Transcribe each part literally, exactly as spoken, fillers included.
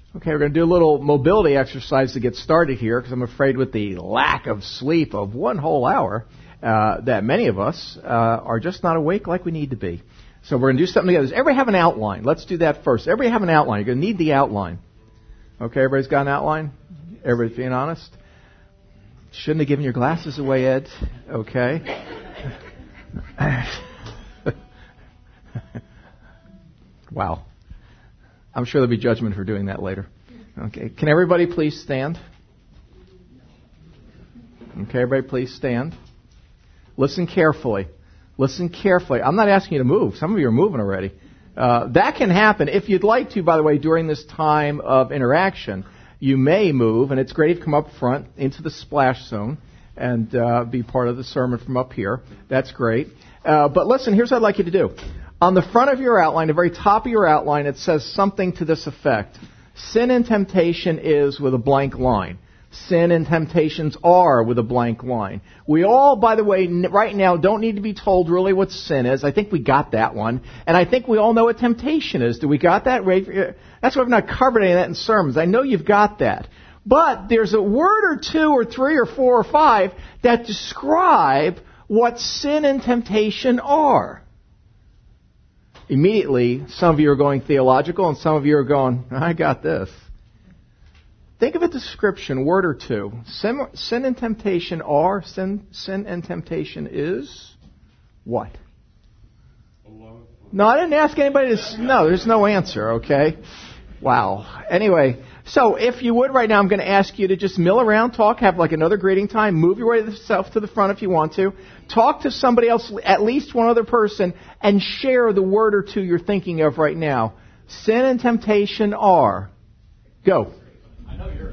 Okay, we're going to do a little mobility exercise to get started here, because I'm afraid with the lack of sleep of one whole hour, uh, that many of us uh, are just not awake like we need to be. So we're going to do something together. Does everybody have an outline? Let's do that first. Everybody have an outline. You're going to need the outline. Okay, everybody's got an outline? Everybody's being honest? Shouldn't have given your glasses away, Ed. Okay. Wow. I'm sure there'll be judgment for doing that later. Okay. Can everybody please stand? Okay, everybody please stand. Listen carefully. Listen carefully. I'm not asking you to move. Some of you are moving already. Uh, that can happen. If you'd like to, by the way, during this time of interaction, you may move, and it's great if you come up front into the splash zone and uh, be part of the sermon from up here. That's great. Uh, but listen, here's what I'd like you to do. On the front of your outline, the very top of your outline, it says something to this effect. Sin and temptation is with a blank line. Sin and temptations are with a blank line. We all, by the way, right now don't need to be told really what sin is. I think we got that one. And I think we all know what temptation is. Do we got that? That's why I've not covered any of that in sermons. I know you've got that. But there's a word or two or three or four or five that describe what sin and temptation are. Immediately, some of you are going theological and some of you are going, I got this. Think of a description, word or two. Sin, sin and temptation are, sin, sin and temptation is what? No, I didn't ask anybody to, no, there's no answer, okay? Wow. Anyway, so if you would right now, I'm going to ask you to just mill around, talk, have like another greeting time, move your way yourself to the front if you want to. Talk to somebody else, at least one other person, and share the word or two you're thinking of right now. Sin and temptation are. Go. I know you're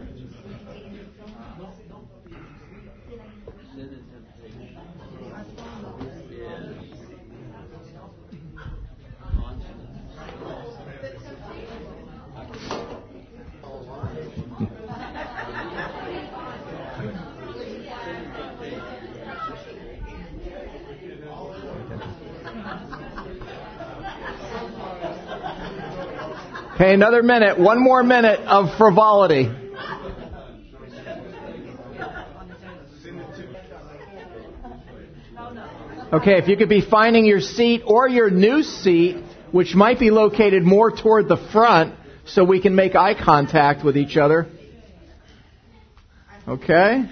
Okay, another minute. One more minute of frivolity. Okay, if you could be finding your seat or your new seat, which might be located more toward the front, so we can make eye contact with each other. Okay?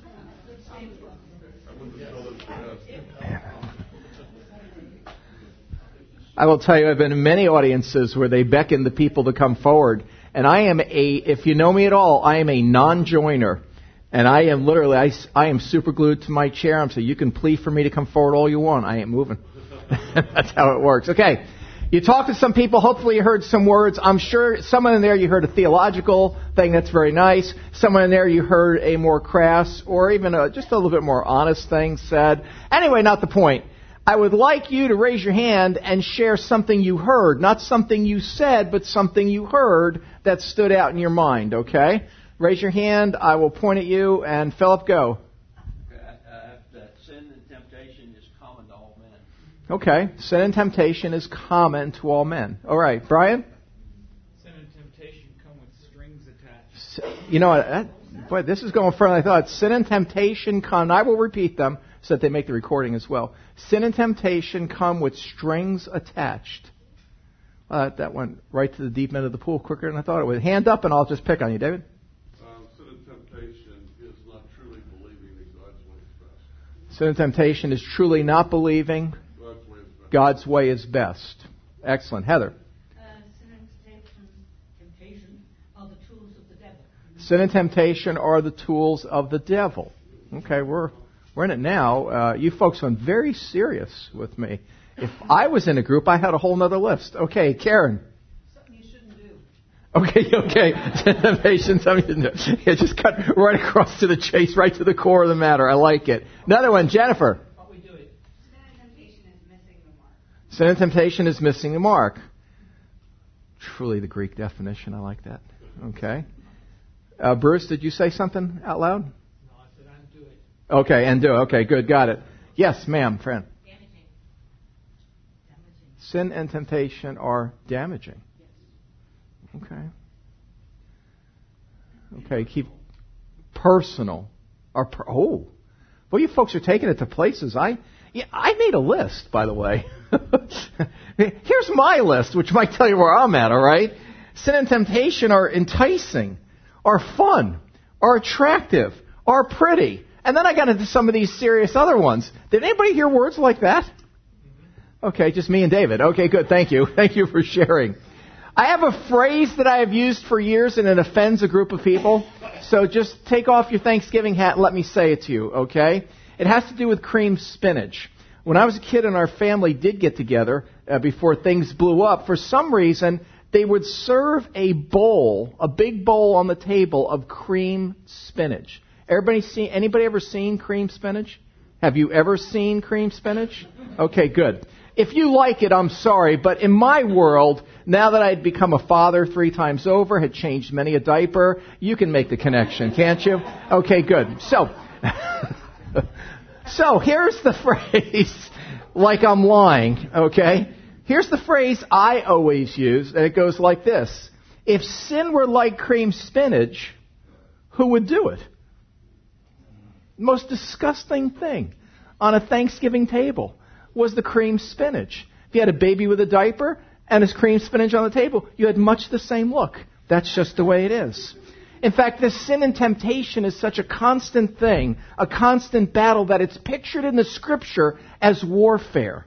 I will tell you, I've been in many audiences where they beckon the people to come forward. And I am a, if you know me at all, I am a non-joiner. And I am literally, I, I am super glued to my chair. I'm saying, you can plead for me to come forward all you want. I ain't moving. That's how it works. Okay. You talked to some people. Hopefully you heard some words. I'm sure someone in there you heard a theological thing. That's very nice. Someone in there you heard a more crass or even a, just a little bit more honest thing said. Anyway, not the point. I would like you to raise your hand and share something you heard. Not something you said, but something you heard that stood out in your mind, okay? Raise your hand. I will point at you. And Philip, go. Okay, uh, that sin and temptation is common to all men. Okay. Sin and temptation is common to all men. All right. Brian? Sin and temptation come with strings attached. You know what? That, boy, this is going further than I thought. Sin and temptation come, and I will repeat them so that they make the recording as well. Sin and temptation come with strings attached. Uh, that went right to the deep end of the pool quicker than I thought it would. Hand up and I'll just pick on you, David. Um, sin and temptation is not truly believing that God's way is best. Sin and temptation is truly not believing God's way is best. God's way is best. Excellent. Heather. Uh, sin and temptation are the tools of the devil. Sin and temptation are the tools of the devil. Okay, we're we're in it now. Uh, you folks went very serious with me. If I was in a group, I had a whole other list. Okay, Karen. Something you shouldn't do. Okay, okay. Temptation, something you shouldn't do. Yeah, just cut right across to the chase, right to the core of the matter. I like it. Another one, Jennifer. What we do it. Sin and temptation is missing the mark. Sin and temptation is missing the mark. Truly the Greek definition. I like that. Okay. Uh, Bruce, did you say something out loud? No, I said undo it. Okay, and do. Okay, good, got it. Yes, ma'am, friend. Damaging. Damaging. Sin and temptation are damaging. Yes. Okay. Okay, keep personal. Or per, oh, well, you folks are taking it to places. I yeah, I made a list, by the way. Here's my list, which might tell you where I'm at, all right? Sin and temptation are enticing, are fun, are attractive, are pretty. And then I got into some of these serious other ones. Did anybody hear words like that? Okay, just me and David. Okay, good. Thank you. Thank you for sharing. I have a phrase that I have used for years, and it offends a group of people. So just take off your Thanksgiving hat and let me say it to you, okay? It has to do with cream spinach. When I was a kid and our family did get together uh, before things blew up, for some reason, they would serve a bowl, a big bowl on the table of cream spinach. Everybody seen, anybody ever seen cream spinach? Have you ever seen cream spinach? Okay, good. If you like it, I'm sorry, but in my world, now that I had become a father three times over, had changed many a diaper, you can make the connection, can't you? Okay, good. So, so here's the phrase, like I'm lying, okay? Here's the phrase I always use, and it goes like this. If sin were like cream spinach, who would do it? Most disgusting thing on a Thanksgiving table was the cream spinach. If you had a baby with a diaper and his cream spinach on the table, you had much the same look. That's just the way it is. In fact, this sin and temptation is such a constant thing, a constant battle, that it's pictured in the Scripture as warfare.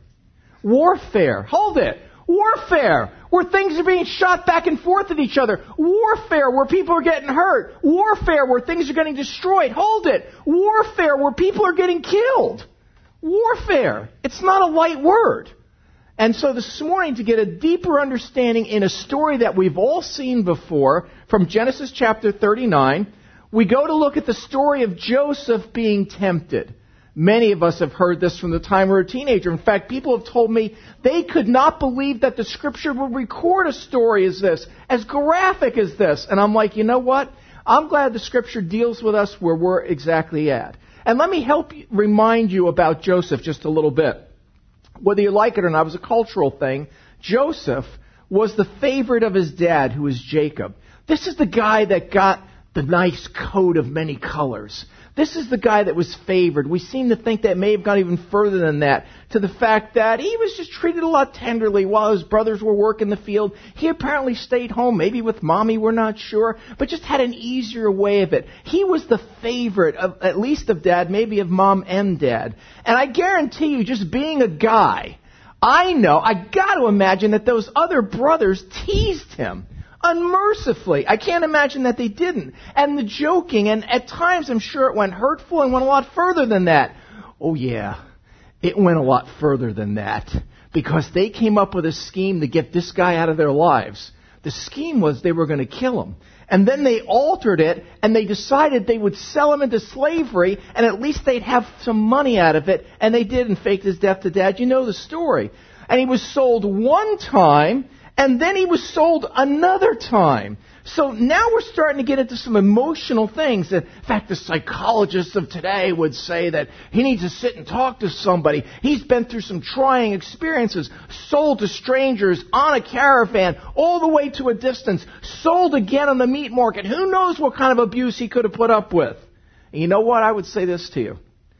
Warfare. Hold it. Warfare, where things are being shot back and forth at each other. Warfare, where people are getting hurt. Warfare, where things are getting destroyed. Hold it. Warfare, where people are getting killed. Warfare. It's not a light word. And so this morning, to get a deeper understanding in a story that we've all seen before, from Genesis chapter thirty-nine, we go to look at the story of Joseph being tempted. Many of us have heard this from the time we were a teenager. In fact, people have told me they could not believe that the Scripture would record a story as this, as graphic as this. And I'm like, you know what? I'm glad the Scripture deals with us where we're exactly at. And let me help you, remind you about Joseph just a little bit. Whether you like it or not, it was a cultural thing. Joseph was the favorite of his dad, who was Jacob. This is the guy that got the nice coat of many colors. This is the guy that was favored. We seem to think that may have gone even further than that, to the fact that he was just treated a lot tenderly while his brothers were working the field. He apparently stayed home, maybe with mommy, we're not sure, but just had an easier way of it. He was the favorite, of, at least of dad, maybe of mom and dad. And I guarantee you, just being a guy, I know, I got to imagine that those other brothers teased him unmercifully. I can't imagine that they didn't. And the joking, and at times I'm sure it went hurtful and went a lot further than that. Oh yeah, it went a lot further than that. Because they came up with a scheme to get this guy out of their lives. The scheme was they were going to kill him. And then they altered it, and they decided they would sell him into slavery, and at least they'd have some money out of it. And they did, and faked his death to dad. You know the story. And he was sold one time, and then he was sold another time. So now we're starting to get into some emotional things. In fact, the psychologists of today would say that he needs to sit and talk to somebody. He's been through some trying experiences. Sold to strangers, on a caravan, all the way to a distance. Sold again on the meat market. Who knows what kind of abuse he could have put up with. And you know what? I would say this to you.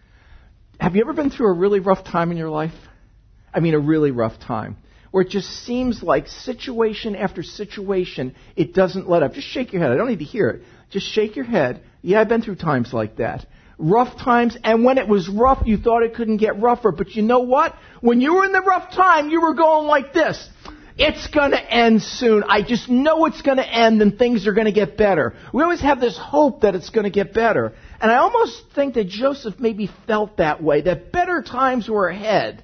Have you ever been through a really rough time in your life? I mean, a really rough time. Where it just seems like situation after situation, it doesn't let up. Just shake your head. I don't need to hear it. Just shake your head. Yeah, I've been through times like that. Rough times, and when it was rough, you thought it couldn't get rougher. But you know what? When you were in the rough time, you were going like this. It's going to end soon. I just know it's going to end and things are going to get better. We always have this hope that it's going to get better. And I almost think that Joseph maybe felt that way, that better times were ahead.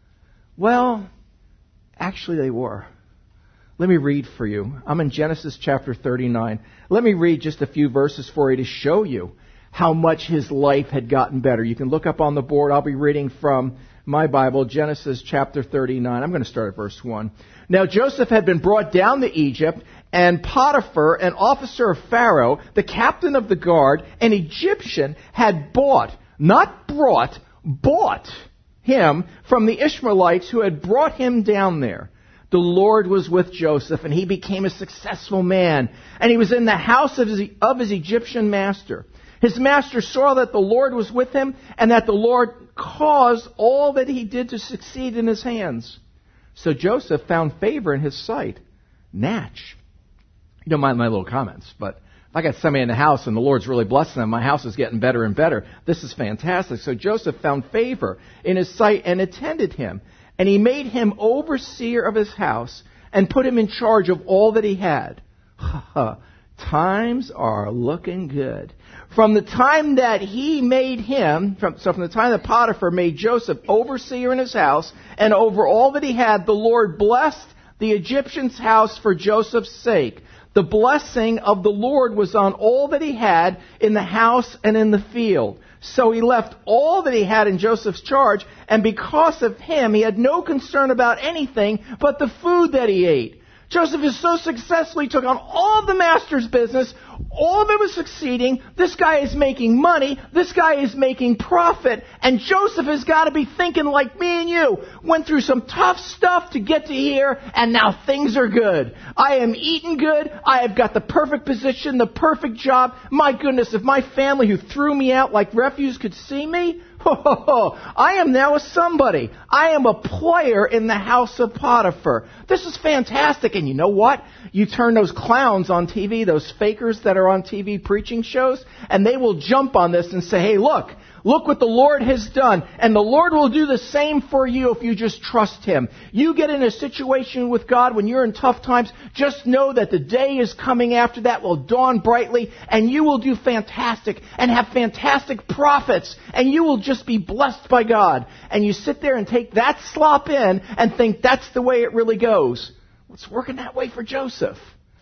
Well, actually, they were. Let me read for you. I'm in Genesis chapter thirty-nine. Let me read just a few verses for you to show you how much his life had gotten better. You can look up on the board. I'll be reading from my Bible, Genesis chapter thirty-nine. I'm going to start at verse one. Now Joseph had been brought down to Egypt, and Potiphar, an officer of Pharaoh, the captain of the guard, an Egyptian, had bought, not brought, bought him from the Ishmaelites who had brought him down there. the Lord was with Joseph, and he became a successful man. And he was in the house of his, of his Egyptian master. His master saw that the Lord was with him, and that the Lord caused all that he did to succeed in his hands. So Joseph found favor in his sight. Natch. You don't mind my little comments, but if I got somebody in the house and the Lord's really blessing them, my house is getting better and better. This is fantastic. So Joseph found favor in his sight and attended him. And he made him overseer of his house and put him in charge of all that he had. Times are looking good. From the time that he made him, from, so from the time that Potiphar made Joseph overseer in his house and over all that he had, the Lord blessed the Egyptian's house for Joseph's sake. The blessing of the Lord was on all that he had in the house and in the field. So he left all that he had in Joseph's charge, and because of him, he had no concern about anything but the food that he ate. Joseph is so successful, he took on all of the master's business. All of it was succeeding. This guy is making money. This guy is making profit. And Joseph has got to be thinking like me and you. Went through some tough stuff to get to here, and now things are good. I am eating good. I have got the perfect position, the perfect job. My goodness, if my family who threw me out like refuse could see me, ho, ho, ho, I am now a somebody. I am a player in the house of Potiphar. This is fantastic. And you know what? You turn those clowns on T V, those fakers that are on T V preaching shows, and they will jump on this and say, hey, look, look what the Lord has done. And the Lord will do the same for you if you just trust Him. You get in a situation with God when you're in tough times, just know that the day is coming after that will dawn brightly, and you will do fantastic and have fantastic profits, and you will just be blessed by God. And you sit there and take that slop in and think that's the way it really goes. Well, it's working that way for Joseph.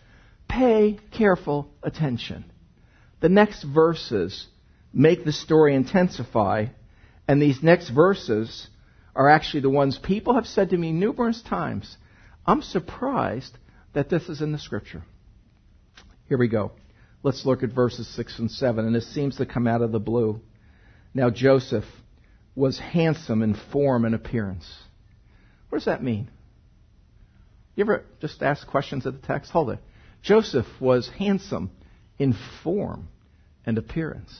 Pay careful attention. The next verses make the story intensify, and these next verses are actually the ones people have said to me numerous times, I'm surprised that this is in the Scripture. Here we go. Let's look at verses six and seven, and this seems to come out of the blue. Now Joseph was handsome in form and appearance. What does that mean? You ever just ask questions of the text? Hold it. Joseph was handsome in form and appearance.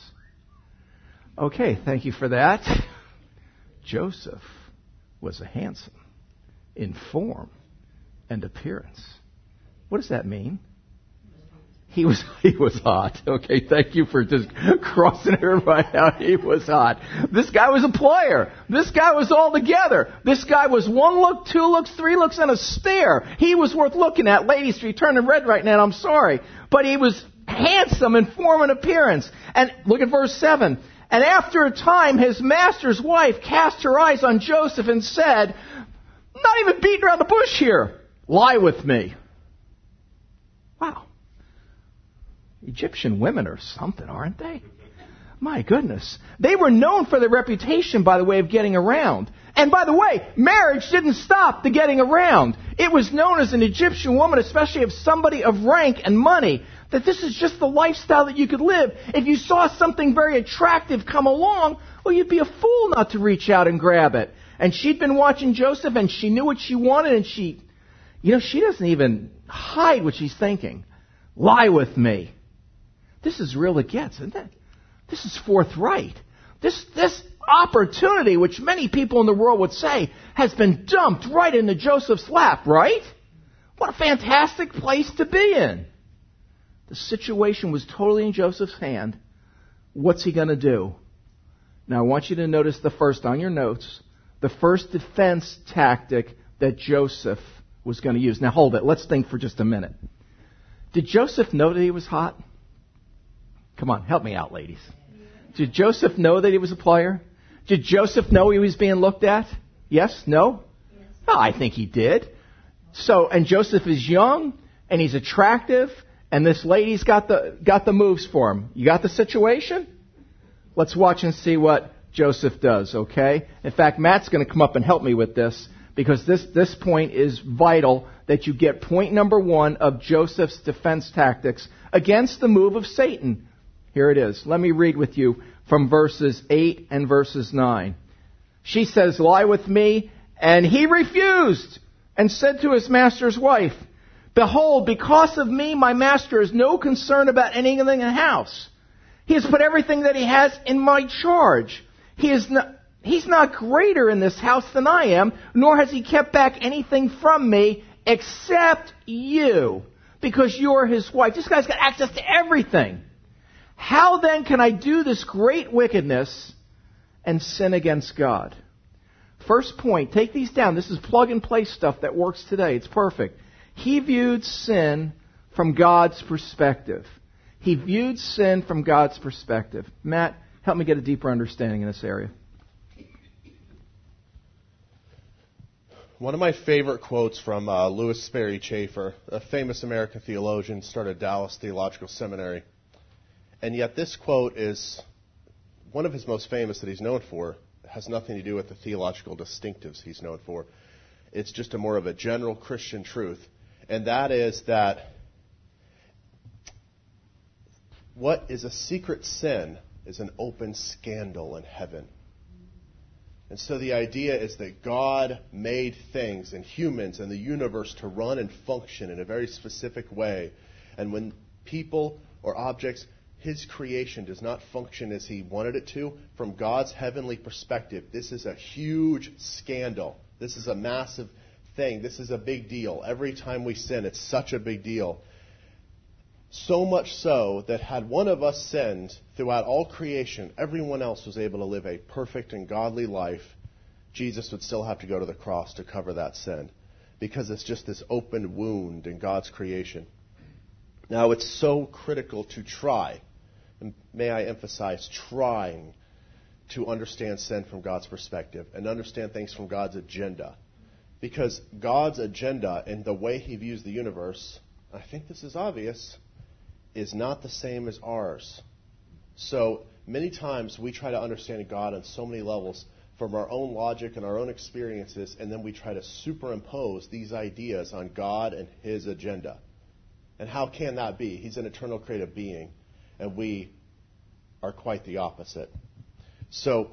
Okay, thank you for that. Joseph was a handsome in form and appearance. What does that mean? He was he was hot. Okay, thank you for just crossing everybody out. He was hot. This guy was a player. This guy was all together. This guy was one look, two looks, three looks, and a stare. He was worth looking at. Ladies, you're turning red right now, I'm sorry. But he was handsome in form and appearance. And look at verse seven. And after a time, his master's wife cast her eyes on Joseph and said, not even beating around the bush here. Lie with me. Wow. Egyptian women are something, aren't they? My goodness. They were known for their reputation, by the way, of getting around. And by the way, marriage didn't stop the getting around. It was known as an Egyptian woman, especially of somebody of rank and money, that this is just the lifestyle that you could live. If you saw something very attractive come along, well, you'd be a fool not to reach out and grab it. And she'd been watching Joseph, and she knew what she wanted, and she, you know, she doesn't even hide what she's thinking. Lie with me. This is real it gets, isn't it? This is forthright. This this opportunity, which many people in the world would say, has been dumped right into Joseph's lap, right? What a fantastic place to be in. The situation was totally in Joseph's hand. What's he going to do? Now, I want you to notice the first on your notes, the first defense tactic that Joseph was going to use. Now, hold it. Let's think for just a minute. Did Joseph know that he was hot? Come on, help me out, ladies. Did Joseph know that he was a player? Did Joseph know he was being looked at? Yes? No? Yes. Oh, I think he did. So, and Joseph is young, and he's attractive, and this lady's got the got the moves for him. You got the situation? Let's watch and see what Joseph does, okay? In fact, Matt's going to come up and help me with this, because this, this point is vital that you get point number one of Joseph's defense tactics against the move of Satan. Here it is. Let me read with you from verses eight and verses nine. She says, lie with me, and he refused. and said to his master's wife, Behold, because of me, my master has no concern about anything in the house. He has put everything that he has in my charge. He is not, he's not greater in this house than I am, nor has he kept back anything from me except you, because you're his wife. This guy's got access to everything. How then can I do this great wickedness and sin against God? First point, take these down. This is plug-and-play stuff that works today. It's perfect. He viewed sin from God's perspective. He viewed sin from God's perspective. Matt, help me get a deeper understanding in this area. One of my favorite quotes from uh, Louis Sperry Chafer, a famous American theologian, started Dallas Theological Seminary. And yet this quote is one of his most famous that he's known for. It has nothing to do with the theological distinctives he's known for. It's just a more of a general Christian truth. And that is that what is a secret sin is an open scandal in heaven. And so the idea is that God made things and humans and the universe to run and function in a very specific way. And when people or objects, his creation does not function as he wanted it to, from God's heavenly perspective, this is a huge scandal. This is a massive thing. This is a big deal. Every time we sin, it's such a big deal. So much so that had one of us sinned throughout all creation, everyone else was able to live a perfect and godly life. Jesus would still have to go to the cross to cover that sin, because it's just this open wound in God's creation. Now, it's so critical to try, and may I emphasize trying, to understand sin from God's perspective and understand things from God's agenda. Because God's agenda and the way he views the universe, I think this is obvious, is not the same as ours. So many times we try to understand God on so many levels from our own logic and our own experiences, and then we try to superimpose these ideas on God and his agenda. And how can that be? He's an eternal creative being, and we are quite the opposite. So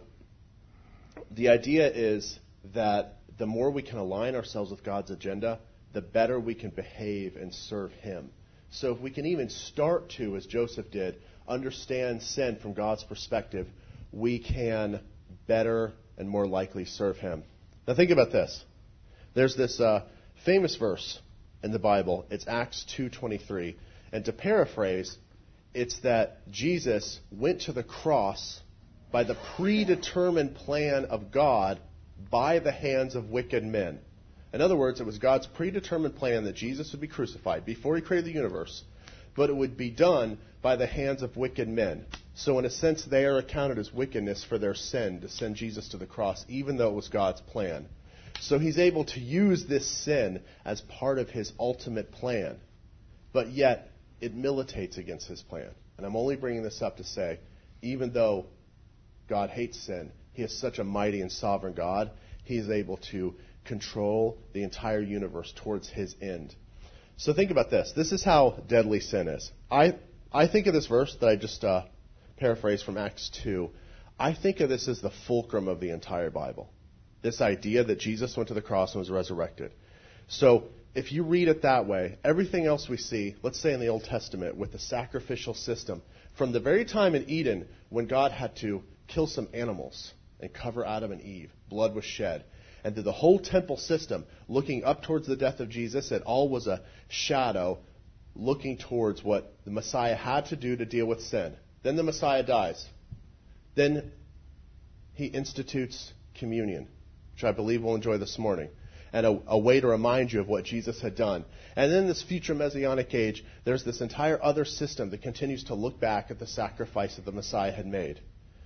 the idea is that the more we can align ourselves with God's agenda, the better we can behave and serve him. So if we can even start to, as Joseph did, understand sin from God's perspective, we can better and more likely serve him. Now think about this. There's this uh, famous verse in the Bible. It's Acts two twenty-three. And to paraphrase, it's that Jesus went to the cross by the predetermined plan of God by the hands of wicked men. In other words, it was God's predetermined plan that Jesus would be crucified before he created the universe, but it would be done by the hands of wicked men. So in a sense, they are accounted as wickedness for their sin to send Jesus to the cross, even though it was God's plan. So he's able to use this sin as part of his ultimate plan, but yet it militates against his plan. And I'm only bringing this up to say, even though God hates sin, he is such a mighty and sovereign God, he is able to control the entire universe towards his end. So think about this. This is how deadly sin is. I I think of this verse that I just uh, paraphrased from Acts two. I think of this as the fulcrum of the entire Bible. This idea that Jesus went to the cross and was resurrected. So if you read it that way, everything else we see, let's say in the Old Testament with the sacrificial system, from the very time in Eden when God had to kill some animals and cover Adam and Eve, blood was shed. And through the whole temple system, looking up towards the death of Jesus, it all was a shadow looking towards what the Messiah had to do to deal with sin. Then the Messiah dies. Then he institutes communion, which I believe we'll enjoy this morning, and a, a way to remind you of what Jesus had done. And then this future Messianic age, there's this entire other system that continues to look back at the sacrifice that the Messiah had made.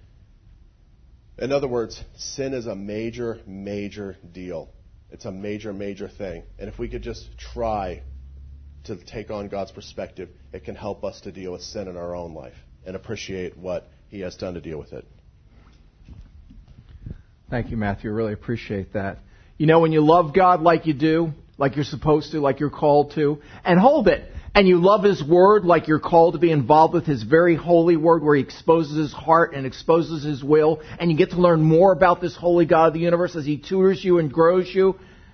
In other words, sin is a major, major deal. It's a major, major thing. And if we could just try to take on God's perspective, it can help us to deal with sin in our own life and appreciate what he has done to deal with it. Thank you, Matthew. I really appreciate that. You know, when you love God like you do, like you're supposed to, like you're called to, and hold it, and you love his word like you're called to be involved with his very holy word where he exposes his heart and exposes his will, and you get to learn more about this holy God of the universe as he tutors you and grows you,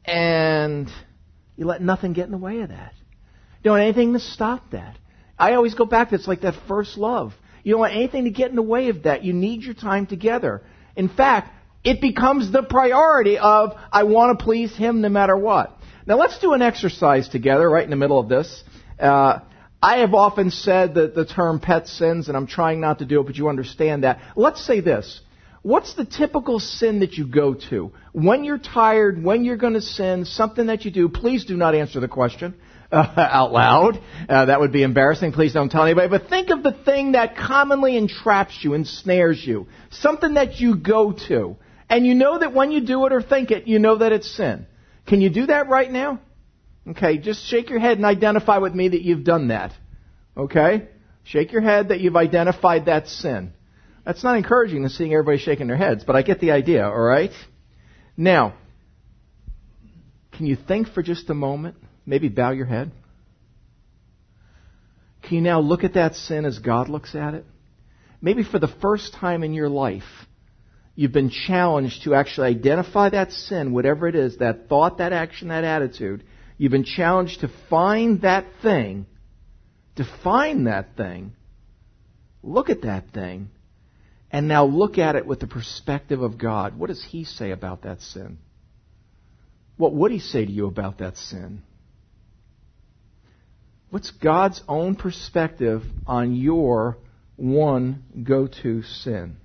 And you let nothing get in the way of that. You don't want anything to stop that. I always go back to it's like that first love. You don't want anything to get in the way of that. You need your time together. In fact, it becomes the priority of, I want to please Him no matter what. Now let's do an exercise together right in the middle of this. Uh, I have often said that the term pet sins, and I'm trying not to do it, but you understand that. Let's say this. What's the typical sin that you go to? When you're tired, when you're going to sin, something that you do, please do not answer the question uh, out loud. Uh, that would be embarrassing. Please don't tell anybody. But think of the thing that commonly entraps you, ensnares you. Something that you go to. And you know that when you do it or think it, you know that it's sin. Can you do that right now? Okay, just shake your head and identify with me that you've done that. Okay? Shake your head that you've identified that sin. That's not encouraging to seeing everybody shaking their heads, but I get the idea, all right? Now, can you think for just a moment? Maybe bow your head. Can you now look at that sin as God looks at it? Maybe for the first time in your life, you've been challenged to actually identify that sin, whatever it is, that thought, that action, that attitude. You've been challenged to find that thing, define that thing, look at that thing, and now look at it with the perspective of God. What does He say about that sin? What would He say to you about that sin? What's God's own perspective on your one go-to sin?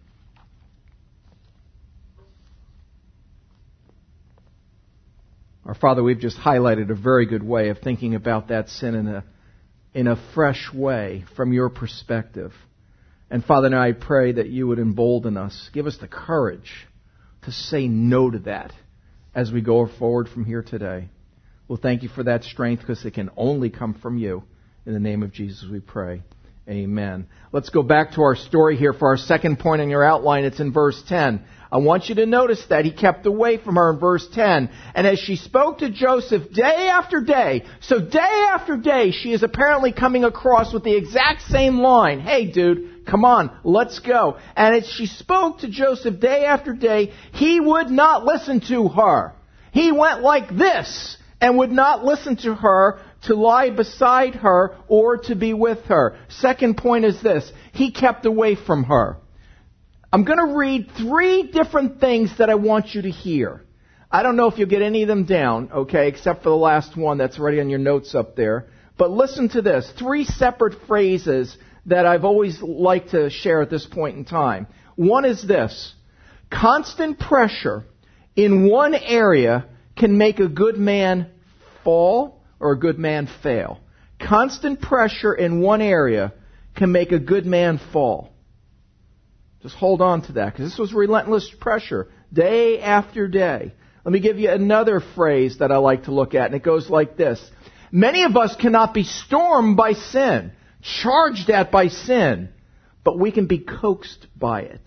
Our Father, we've just highlighted a very good way of thinking about that sin in a, in a fresh way from your perspective. And Father, now I pray that you would embolden us. Give us the courage to say no to that as we go forward from here today. We'll thank you for that strength because it can only come from you. In the name of Jesus we pray. Amen. Let's go back to our story here for our second point in your outline. It's in verse ten. I want you to notice that he kept away from her in verse ten. And as she spoke to Joseph day after day, so day after day, she is apparently coming across with the exact same line. Hey, dude, come on, let's go. And as she spoke to Joseph day after day, he would not listen to her. He went like this and would not listen to her, to lie beside her, or to be with her. Second point is this. He kept away from her. I'm going to read three different things that I want you to hear. I don't know if you'll get any of them down, okay, except for the last one that's already on your notes up there. But listen to this. Three separate phrases that I've always liked to share at this point in time. One is this. Constant pressure in one area can make a good man fall or a good man fail. Constant pressure in one area can make a good man fall. Just hold on to that, because this was relentless pressure, day after day. Let me give you another phrase that I like to look at, and it goes like this. Many of us cannot be stormed by sin, charged at by sin, but we can be coaxed by it.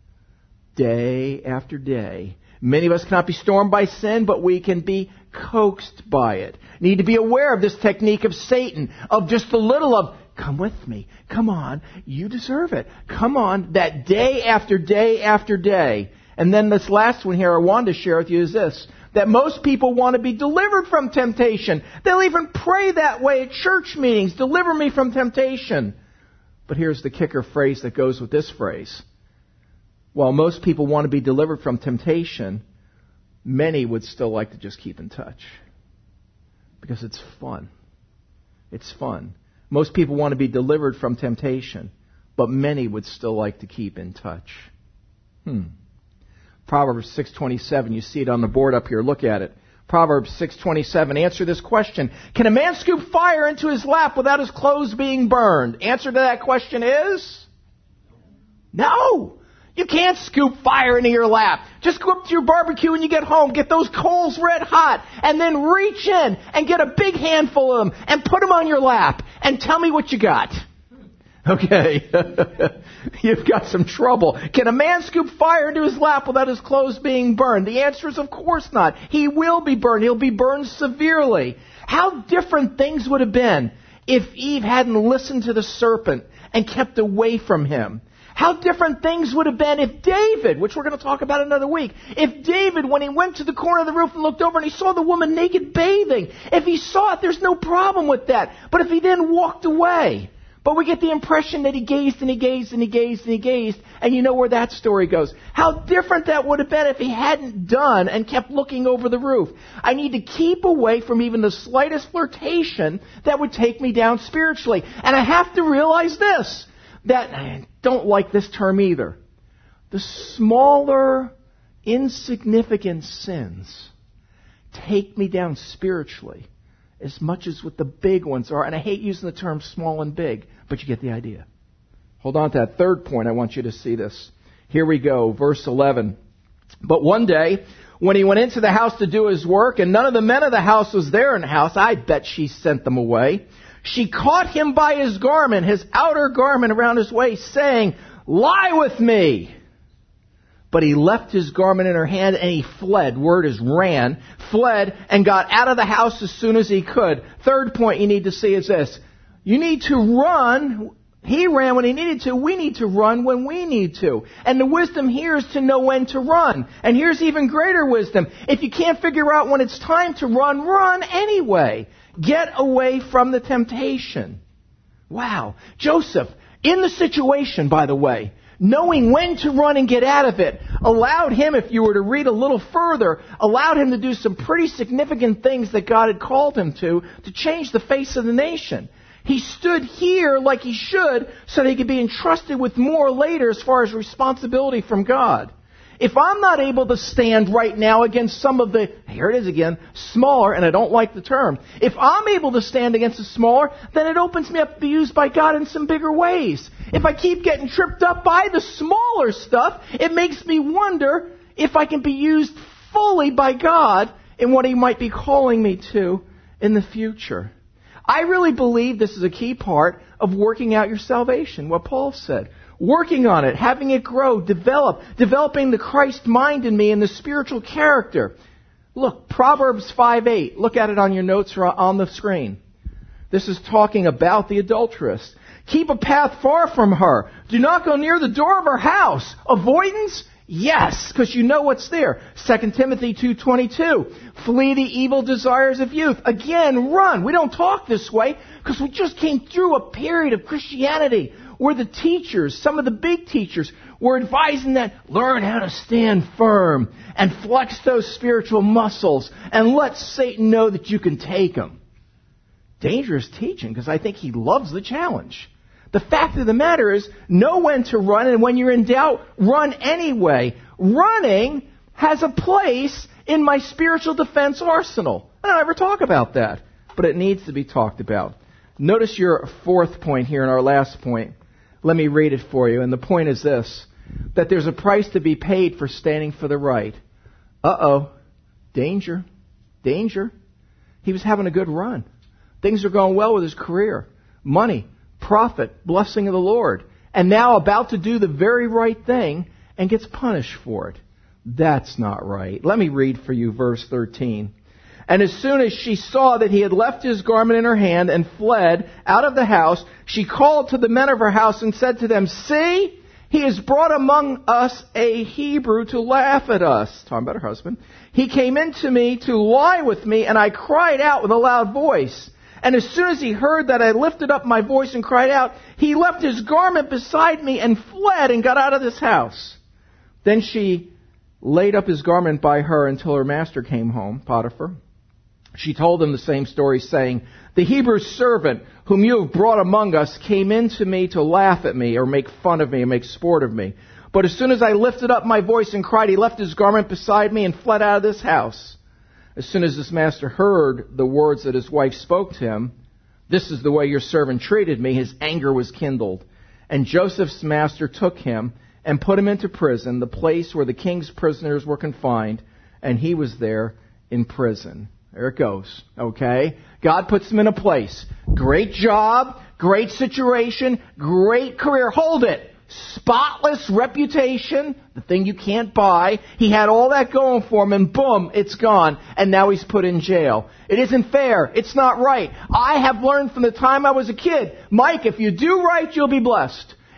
Day after day. Many of us cannot be stormed by sin, but we can be coaxed by it. Need to be aware of this technique of Satan, of just a little of, come with me. Come on. You deserve it. Come on. That day after day after day. And then this last one here I wanted to share with you is this. That most people want to be delivered from temptation. They'll even pray that way at church meetings. Deliver me from temptation. But here's the kicker phrase that goes with this phrase. While most people want to be delivered from temptation, many would still like to just keep in touch. Because it's fun. It's fun. Most people want to be delivered from temptation, but many would still like to keep in touch. Hmm. Proverbs six twenty-seven, you see it on the board up here. Look at it. Proverbs six twenty-seven, answer this question. Can a man scoop fire into his lap without his clothes being burned? Answer to that question is? No. You can't scoop fire into your lap. Just go up to your barbecue when you get home, get those coals red hot, and then reach in and get a big handful of them and put them on your lap and tell me what you got. Okay. You've got some trouble. Can a man scoop fire into his lap without his clothes being burned? The answer is of course not. He will be burned. He'll be burned severely. How different things would have been if Eve hadn't listened to the serpent and kept away from him. How different things would have been if David, which we're going to talk about another week, if David, when he went to the corner of the roof and looked over and he saw the woman naked bathing, if he saw it, there's no problem with that. But if he then walked away, but we get the impression that he gazed and he gazed and he gazed and he gazed, and you know where that story goes. How different that would have been if he hadn't done and kept looking over the roof. I need to keep away from even the slightest flirtation that would take me down spiritually. And I have to realize this, that I don't like this term either. The smaller, insignificant sins take me down spiritually as much as what the big ones are. And I hate using the term small and big, but you get the idea. Hold on to that third point. I want you to see this. Here we go, verse eleven. But one day, when he went into the house to do his work, and none of the men of the house was there in the house, I bet she sent them away. She caught him by his garment, his outer garment around his waist, saying, "Lie with me." But he left his garment in her hand and he fled. Word is ran. Fled and got out of the house as soon as he could. Third point you need to see is this. You need to run. He ran when he needed to. We need to run when we need to. And the wisdom here is to know when to run. And here's even greater wisdom. If you can't figure out when it's time to run, run anyway. Get away from the temptation. Wow. Joseph, in the situation, by the way, knowing when to run and get out of it, allowed him, if you were to read a little further, allowed him to do some pretty significant things that God had called him to, to change the face of the nation. He stood here like he should so that he could be entrusted with more later as far as responsibility from God. If I'm not able to stand right now against some of the, here it is again, smaller, and I don't like the term. If I'm able to stand against the smaller, then it opens me up to be used by God in some bigger ways. If I keep getting tripped up by the smaller stuff, it makes me wonder if I can be used fully by God in what He might be calling me to in the future. I really believe this is a key part of working out your salvation, what Paul said. Working on it, having it grow, develop, developing the Christ mind in me and the spiritual character. Look, Proverbs five eight. Look at it on your notes or on the screen. This is talking about the adulteress. Keep a path far from her. Do not go near the door of her house. Avoidance? Yes, because you know what's there. Second Timothy two twenty-two. Flee the evil desires of youth. Again, run. We don't talk this way because we just came through a period of Christianity where the teachers, some of the big teachers, were advising that learn how to stand firm and flex those spiritual muscles and let Satan know that you can take him. Dangerous teaching because I think he loves the challenge. The fact of the matter is, know when to run, and when you're in doubt, run anyway. Running has a place in my spiritual defense arsenal. I don't ever talk about that, but it needs to be talked about. Notice your fourth point here in our last point. Let me read it for you. And the point is this, that there's a price to be paid for standing for the right. Uh-oh. Danger. Danger. He was having a good run. Things are going well with his career. Money, profit, blessing of the Lord. And now about to do the very right thing and gets punished for it. That's not right. Let me read for you verse thirteen. And as soon as she saw that he had left his garment in her hand and fled out of the house, she called to the men of her house and said to them, "See, he has brought among us a Hebrew to laugh at us." Talking about her husband. "He came in to me to lie with me, and I cried out with a loud voice. And as soon as he heard that I lifted up my voice and cried out, he left his garment beside me and fled and got out of this house." Then she laid up his garment by her until her master came home, Potiphar. She told him the same story, saying, "The Hebrew servant whom you have brought among us came in to me to laugh at me or make fun of me or make sport of me. But as soon as I lifted up my voice and cried, he left his garment beside me and fled out of this house." As soon as this master heard the words that his wife spoke to him, "This is the way your servant treated me," his anger was kindled. And Joseph's master took him and put him into prison, the place where the king's prisoners were confined, and he was there in prison. There it goes. Okay? God puts him in a place. Great job, great situation, great career. Hold it. Spotless reputation, the thing you can't buy. He had all that going for him, and boom, it's gone. And now he's put in jail. It isn't fair. It's not right. I have learned from the time I was a kid, Mike, if you do right, you'll be blessed.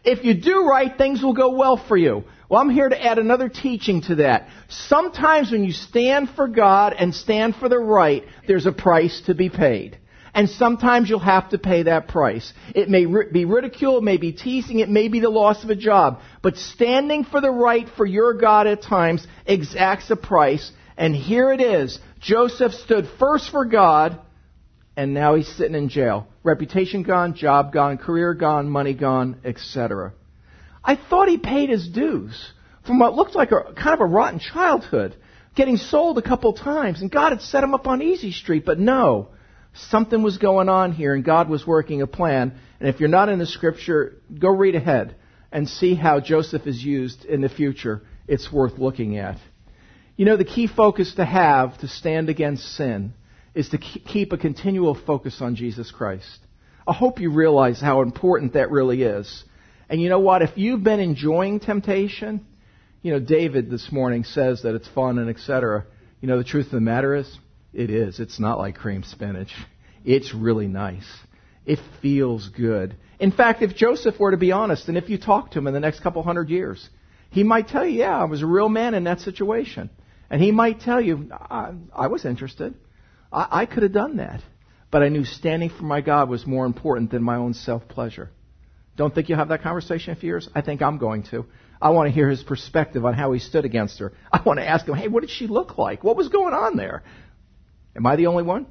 If you do right, things will go well for you. Well, I'm here to add another teaching to that. Sometimes when you stand for God and stand for the right, there's a price to be paid. And sometimes you'll have to pay that price. It may be ridicule, it may be teasing, it may be the loss of a job. But standing for the right for your God at times exacts a price. And here it is. Joseph stood first for God, and now he's sitting in jail. Reputation gone, job gone, career gone, money gone, et cetera. I thought he paid his dues from what looked like a kind of a rotten childhood, getting sold a couple times, and God had set him up on Easy Street, but no. Something was going on here, and God was working a plan. And if you're not in the Scripture, go read ahead and see how Joseph is used in the future. It's worth looking at. You know, the key focus to have to stand against sin is to keep a continual focus on Jesus Christ. I hope you realize how important that really is. And you know what? If you've been enjoying temptation, you know, David this morning says that it's fun and et cetera. You know, the truth of the matter is, it is. It's not like cream spinach. It's really nice. It feels good. In fact, if Joseph were to be honest, and if you talk to him in the next couple hundred years, he might tell you, yeah, I was a real man in that situation. And he might tell you, I, I was interested. I, I could have done that. But I knew standing for my God was more important than my own self-pleasure. Don't think you'll have that conversation in a few years? I think I'm going to. I want to hear his perspective on how he stood against her. I want to ask him, hey, what did she look like? What was going on there? Am I the only one?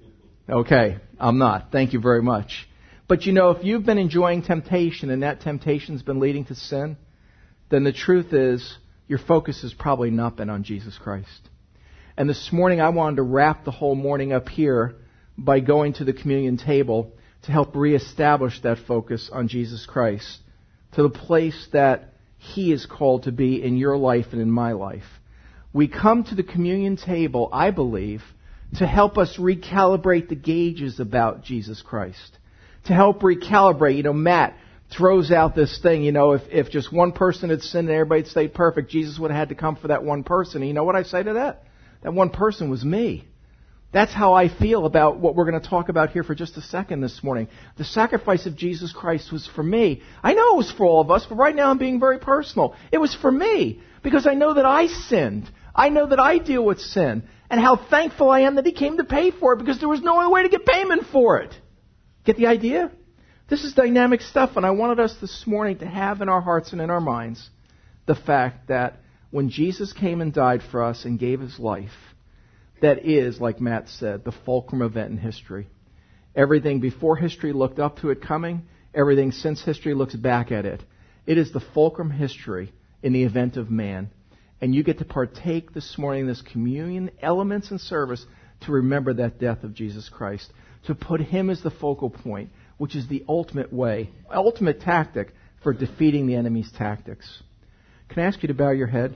Okay, I'm not. Thank you very much. But you know, if you've been enjoying temptation and that temptation's been leading to sin, then the truth is your focus has probably not been on Jesus Christ. And this morning I wanted to wrap the whole morning up here by going to the communion table to help reestablish that focus on Jesus Christ to the place that He is called to be in your life and in my life. We come to the communion table, I believe, to help us recalibrate the gauges about Jesus Christ. To help recalibrate. You know, Matt throws out this thing, you know, if, if just one person had sinned and everybody had stayed perfect, Jesus would have had to come for that one person. And you know what I say to that? That one person was me. That's how I feel about what we're going to talk about here for just a second this morning. The sacrifice of Jesus Christ was for me. I know it was for all of us, but right now I'm being very personal. It was for me because I know that I sinned. I know that I deal with sin. And how thankful I am that He came to pay for it because there was no other way to get payment for it. Get the idea? This is dynamic stuff, and I wanted us this morning to have in our hearts and in our minds the fact that when Jesus came and died for us and gave His life, that is, like Matt said, the fulcrum event in history. Everything before history looked up to it coming. Everything since history looks back at it. It is the fulcrum history in the event of man. And you get to partake this morning in this communion elements and service to remember that death of Jesus Christ. To put Him as the focal point, which is the ultimate way, ultimate tactic for defeating the enemy's tactics. Can I ask you to bow your head?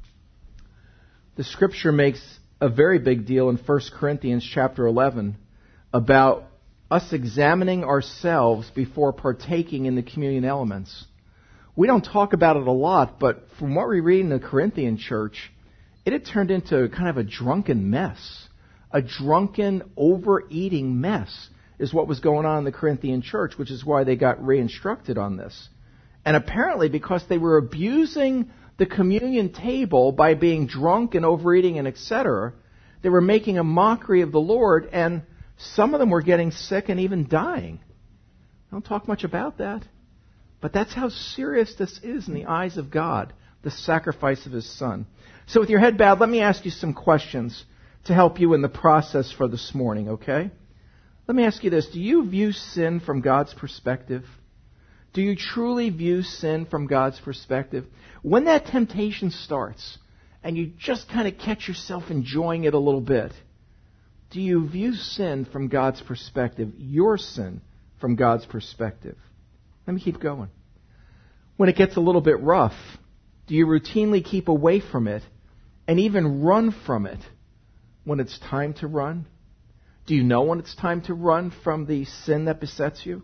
The Scripture makes a very big deal in First Corinthians chapter eleven about us examining ourselves before partaking in the communion elements. We don't talk about it a lot, but from what we read in the Corinthian church, it had turned into kind of a drunken mess. A drunken, overeating mess is what was going on in the Corinthian church, which is why they got re-instructed on this. And apparently because they were abusing the communion table by being drunk and overeating and et cetera, they were making a mockery of the Lord, and some of them were getting sick and even dying. I don't talk much about that. But that's how serious this is in the eyes of God, the sacrifice of His Son. So with your head bowed, let me ask you some questions to help you in the process for this morning, okay? Let me ask you this. Do you view sin from God's perspective? Do you truly view sin from God's perspective? When that temptation starts and you just kind of catch yourself enjoying it a little bit, do you view sin from God's perspective, your sin from God's perspective? Let me keep going. When it gets a little bit rough, do you routinely keep away from it and even run from it when it's time to run? Do you know when it's time to run from the sin that besets you?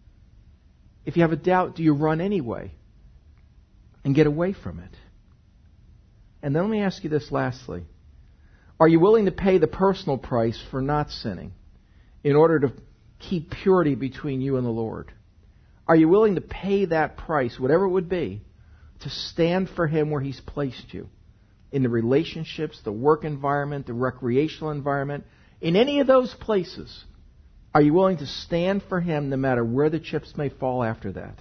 If you have a doubt, do you run anyway and get away from it? And then let me ask you this lastly. Are you willing to pay the personal price for not sinning in order to keep purity between you and the Lord? Are you willing to pay that price, whatever it would be, to stand for Him where He's placed you? In the relationships, the work environment, the recreational environment, in any of those places, are you willing to stand for Him no matter where the chips may fall after that?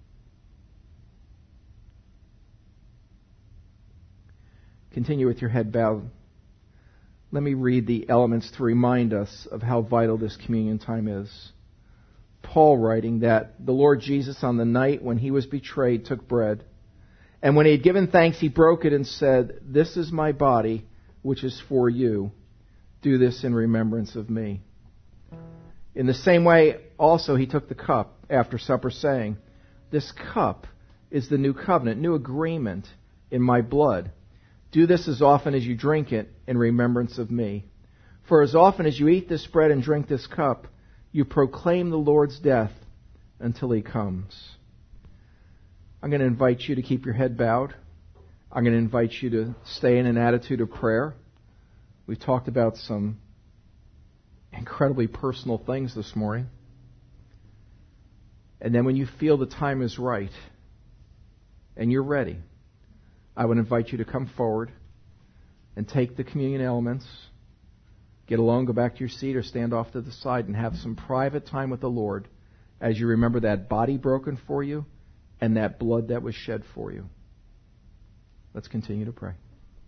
Continue with your head bowed. Let me read the elements to remind us of how vital this communion time is. Paul writing that the Lord Jesus on the night when He was betrayed took bread, and when He had given thanks He broke it and said, "This is my body, which is for you. Do this in remembrance of me." In the same way also He took the cup after supper, saying, "This cup is the new covenant, new agreement in my blood. Do this as often as you drink it in remembrance of me. For as often as you eat this bread and drink this cup, you proclaim the Lord's death until He comes." I'm going to invite you to keep your head bowed. I'm going to invite you to stay in an attitude of prayer. We've talked about some incredibly personal things this morning. And then when you feel the time is right and you're ready, I would invite you to come forward and take the communion elements, get alone, go back to your seat, or stand off to the side and have some private time with the Lord as you remember that body broken for you and that blood that was shed for you. Let's continue to pray.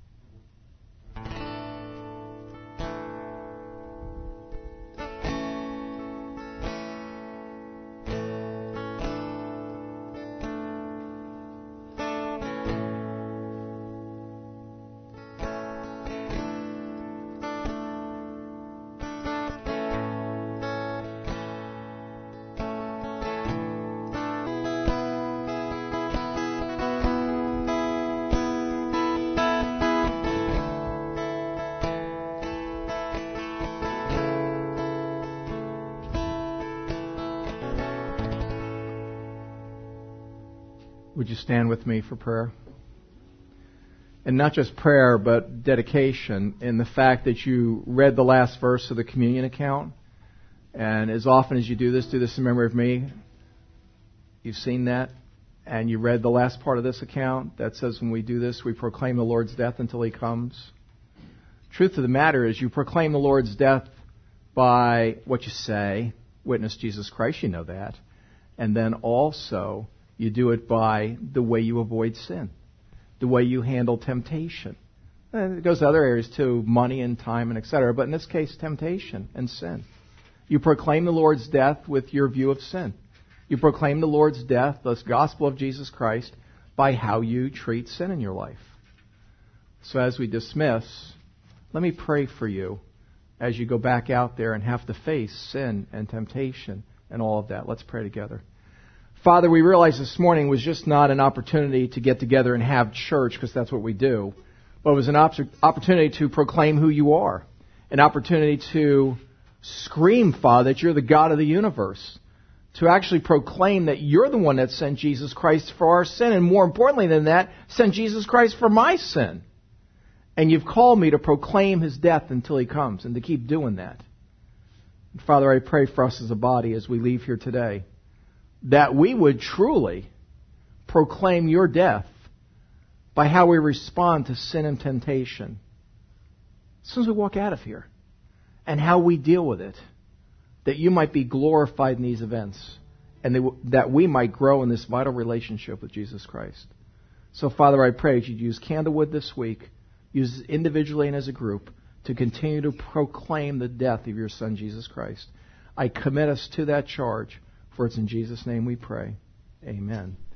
Would you stand with me for prayer? And not just prayer, but dedication in the fact that you read the last verse of the communion account. And as often as you do this, do this in memory of me. You've seen that. And you read the last part of this account that says when we do this, we proclaim the Lord's death until He comes. Truth of the matter is you proclaim the Lord's death by what you say. Witness Jesus Christ, you know that. And then also you do it by the way you avoid sin, the way you handle temptation. And it goes to other areas too, money and time and et cetera. But in this case, temptation and sin. You proclaim the Lord's death with your view of sin. You proclaim the Lord's death, the gospel of Jesus Christ, by how you treat sin in your life. So as we dismiss, let me pray for you as you go back out there and have to face sin and temptation and all of that. Let's pray together. Father, we realize this morning was just not an opportunity to get together and have church, because that's what we do, but it was an op- opportunity to proclaim who you are, an opportunity to scream, Father, that you're the God of the universe, to actually proclaim that you're the one that sent Jesus Christ for our sin, and more importantly than that, sent Jesus Christ for my sin. And you've called me to proclaim His death until He comes, and to keep doing that. And Father, I pray for us as a body as we leave here today, that we would truly proclaim your death by how we respond to sin and temptation as soon as we walk out of here, and how we deal with it, that you might be glorified in these events, and that we might grow in this vital relationship with Jesus Christ. So, Father, I pray that you'd use Candlewood this week, use individually and as a group, to continue to proclaim the death of your Son, Jesus Christ. I commit us to that charge. For it's in Jesus' name we pray. Amen.